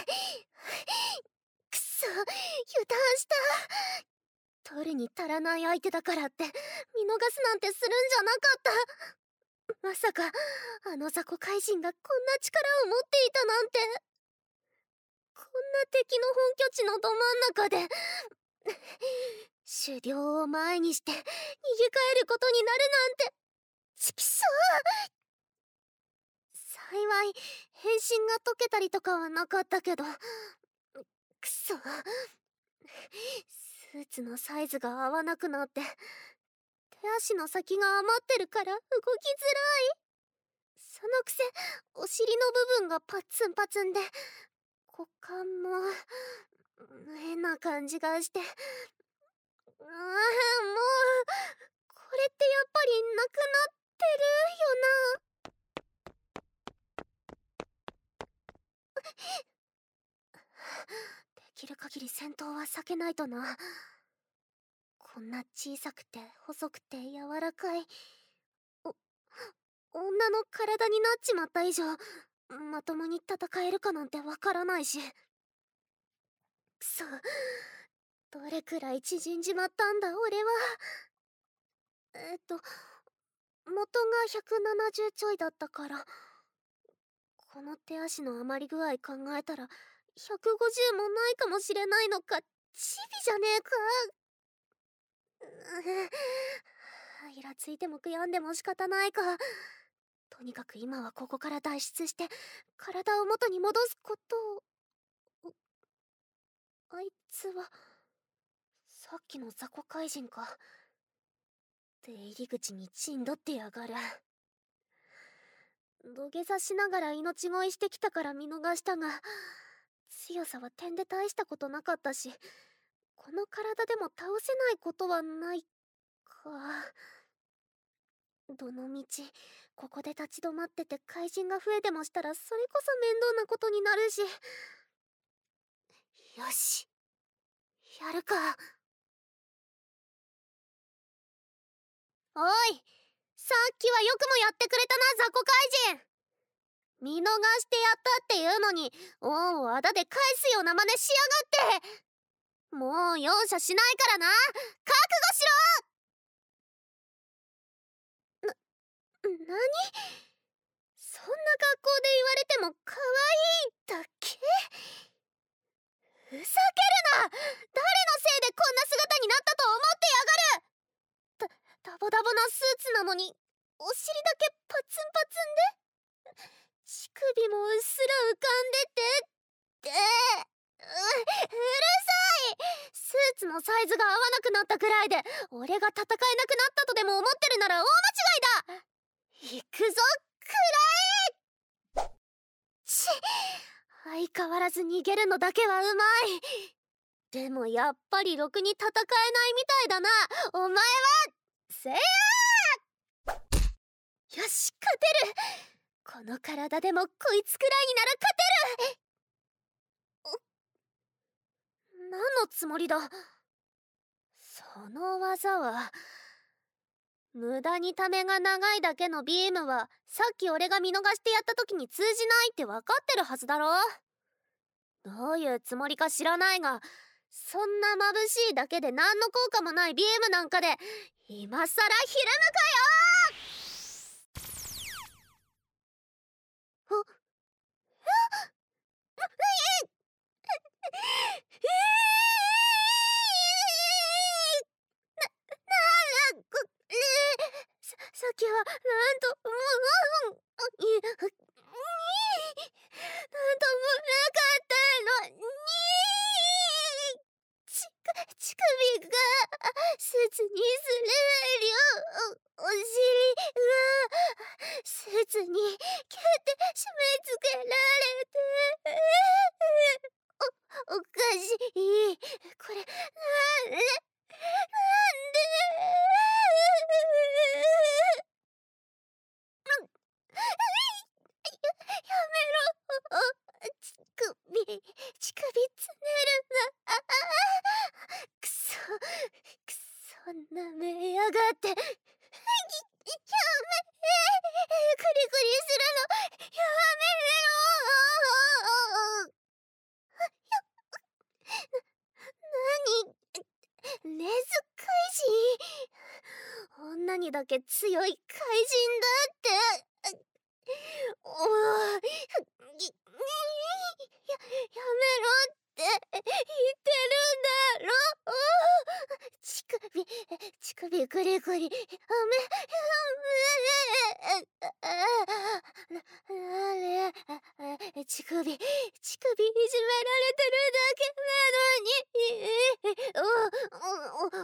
くそ、油断した。取るに足らない相手だからって見逃すなんてするんじゃなかった。まさかあの雑魚怪人がこんな力を持っていたなんて。こんな敵の本拠地のど真ん中で狩猟を前にして逃げ帰ることになるなんて。ちきしょう。幸い変身が解けたりとかはなかったけど、くそ、スーツのサイズが合わなくなって手足の先が余ってるから動きづらい。そのくせお尻の部分がパッツンパツンで股間も変な感じがして、もうこれってやっぱりなくなってるよな。できる限り戦闘は避けないとな。こんな小さくて細くて柔らかい女の体になっちまった以上、まともに戦えるかなんてわからないし。くそ、どれくらい縮んじまったんだ俺は。元が170ちょいだったから、この手足の余り具合考えたら150もないかもしれないのか。チビじゃねえか。イラついても悔やんでも仕方ないか。とにかく今はここから脱出して体を元に戻すことを。あいつはさっきの雑魚怪人か。出入り口に陣取ってやがる。土下座しながら命乞いしてきたから見逃したが、強さは点で大したことなかったし、この体でも倒せないことはないか。どのみちここで立ち止まってて怪人が増えでもしたらそれこそ面倒なことになるし。よし、やるか。おい、さっきはよくもやってくれたな雑魚怪人。見逃してやったっていうのに恩をあだで返すような真似しやがって。もう容赦しないからな、覚悟しろ。何、そんな格好で言われても可愛いだけ。ふざけるな。誰のせいでこんな姿になったと思ってやがる。ダボダボなスーツなのにお尻だけパツンパツンで乳首もうっすら浮かんでてってうるさい。スーツのサイズが合わなくなったくらいで俺が戦えなくなったとでも思ってるなら大間違いだ。行くぞくらえ。ち、相変わらず逃げるのだけはうまい。でもやっぱりろくに戦えないみたいだなお前は。せやー。よし、勝てる。この体でもこいつくらいになら勝てる。何のつもりだ。その技は無駄にためが長いだけのビームはさっき俺が見逃してやった時に通じないって分かってるはずだろ。どういうつもりか知らないが、そんな眩しいだけで何の効果もないビームなんかで今さらひるむかよ。さっきはなんともなんともなかったのに。乳首がスーツにする量お尻がスーツにキュって締め付けられておかしい。これなんでやめろ。乳首つねるな。くそくそ、なめやがって。やめ、クリクリするのやめろ。 にだけ強い怪人だって。おー、やめろって言ってるんだろ。乳首グリグリ、やめ、乳首いじめられてるだけなのに、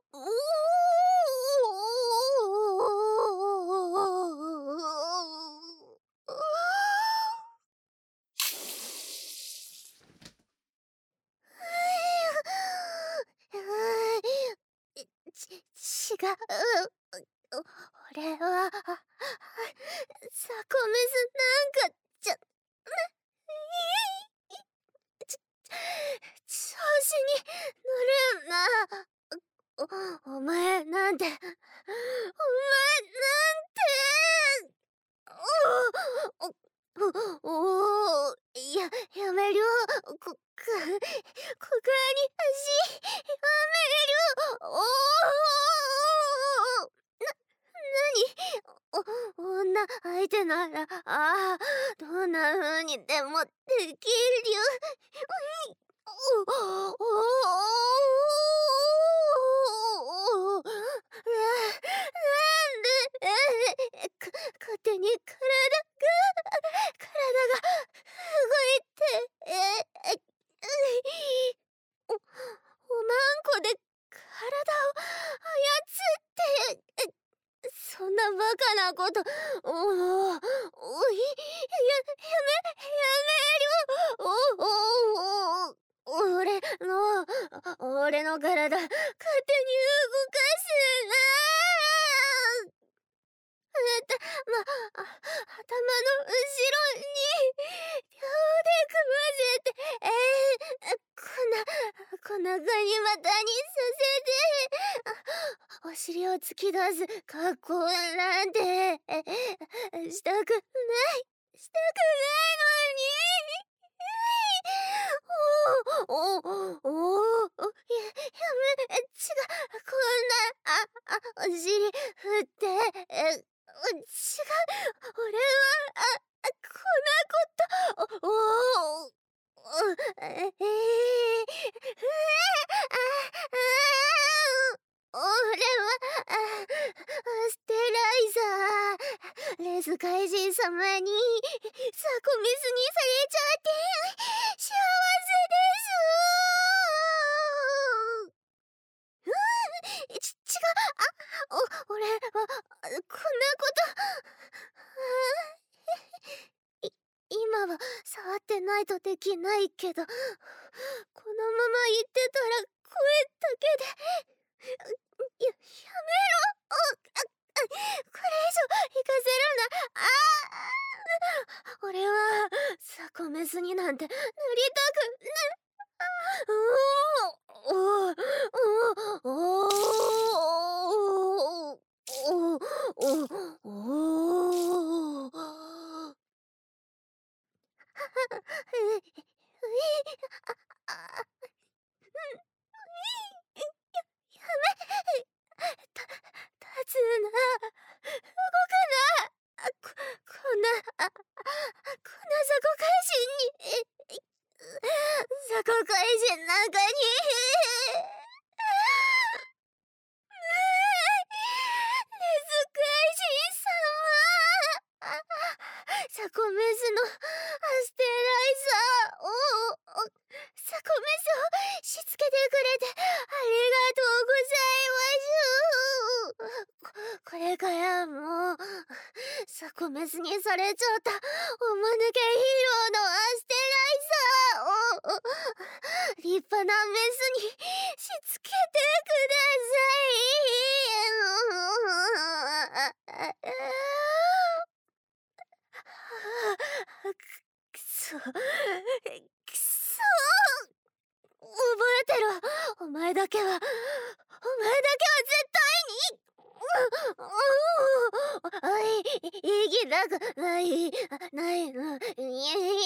違う。俺は、サコメスなんかじゃ、調子に乗るな。お前なんて、やめるよ。ここに足、やめるよ。女相手なら、どんな風にでもできるよ。なんで、勝手に体が動いて、おまんこで体を操って、そんなバカなこと、やめるよ。俺の体、勝手に動かすな。頭の後ろに両腕組ませて、こんなガニ股にさせて、お尻を突き出す格好なんてしたくないのに。こんな、お尻振って、俺は、こんなこと、俺は、ステライザー、レズ怪人様に、サコメスにされちゃって、幸せです。違う、俺は、こんなこと、今は触ってないとできないけど、このまま言ってたら声だけで、やめろ。これ以上行かせるな。俺はサコメスになんてなりたく立つな。動くな。こんな雑魚怪人に、雑魚怪人なんかに、レズ怪人様、サコメスのステライザーを、サコメスをしつけてくれてありがとうございます。これからもサコメスにされちゃったおまぬけヒーローのステライザーを立派なメスにしつけてください。くそ覚えてろ。お前だけは絶対に、生きたくないの。